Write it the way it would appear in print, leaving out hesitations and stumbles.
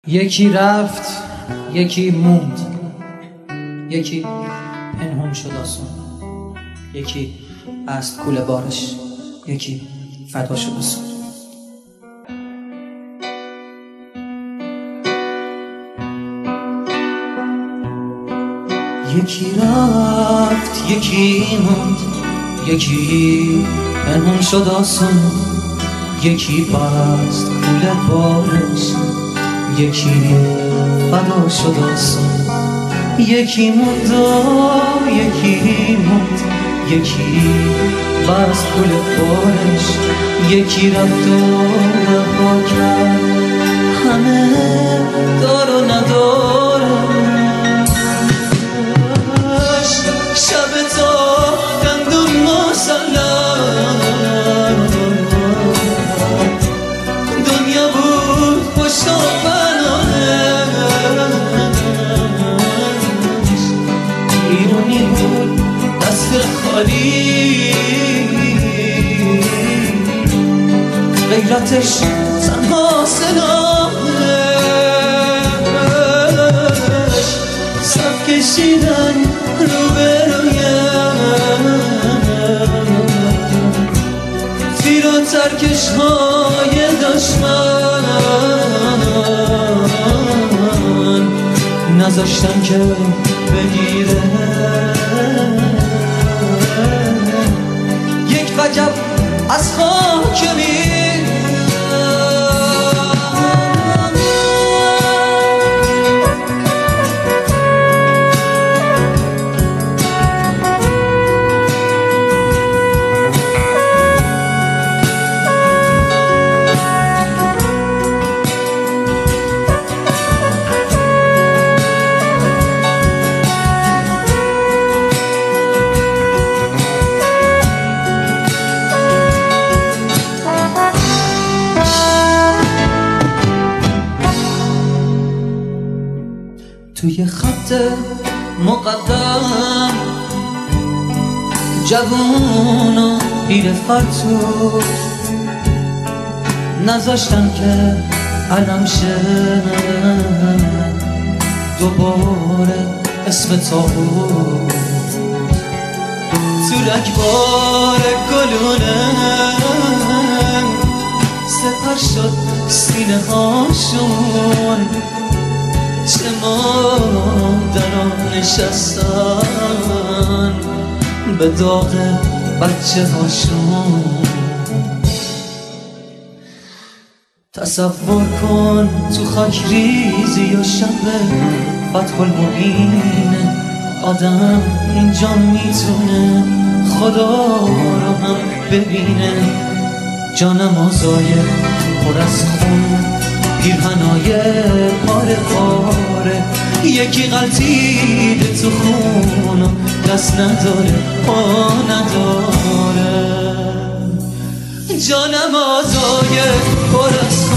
یکی رفت یکی موند، یکی پنهون شد آسون، یکی بست کوله بارش، یکی فدا شد آسون. یکی رفت یکی موند، یکی پنهون شد آسون، یکی بست کوله بارش، یکی فدا شد آسون. یکی موند و یکی موند، یکی بست کوله بارش، یکی رفت و رها کرد همه دار و ندارش. شب تا گندم مسلم دنیا بود پشت و بناهش، ایرونی بود دست خالی، غیرتش تنها صداش، صف کشیدن روبرویم، تیر و ترکش های دشمن نذاشتن که بگیره. یک وجب از خاک توی خط مقدم جوون و پیر فرتوت نذاشتن که علم شه دوباره اسم تابوت. تو رگبار گلونه سپر شد سینه هاشون، چه مادران نشستن به داغ بچه هاشون. تصور کن تو خاک ریزی و شب فتح المبین آدم اینجا میتونه خدا رو هم ببینه. جانمازای پر از خون، پیرهنای پاره پاره، یکی غلطیده تو خون و دست نداره پا نداره. جانمازای پر از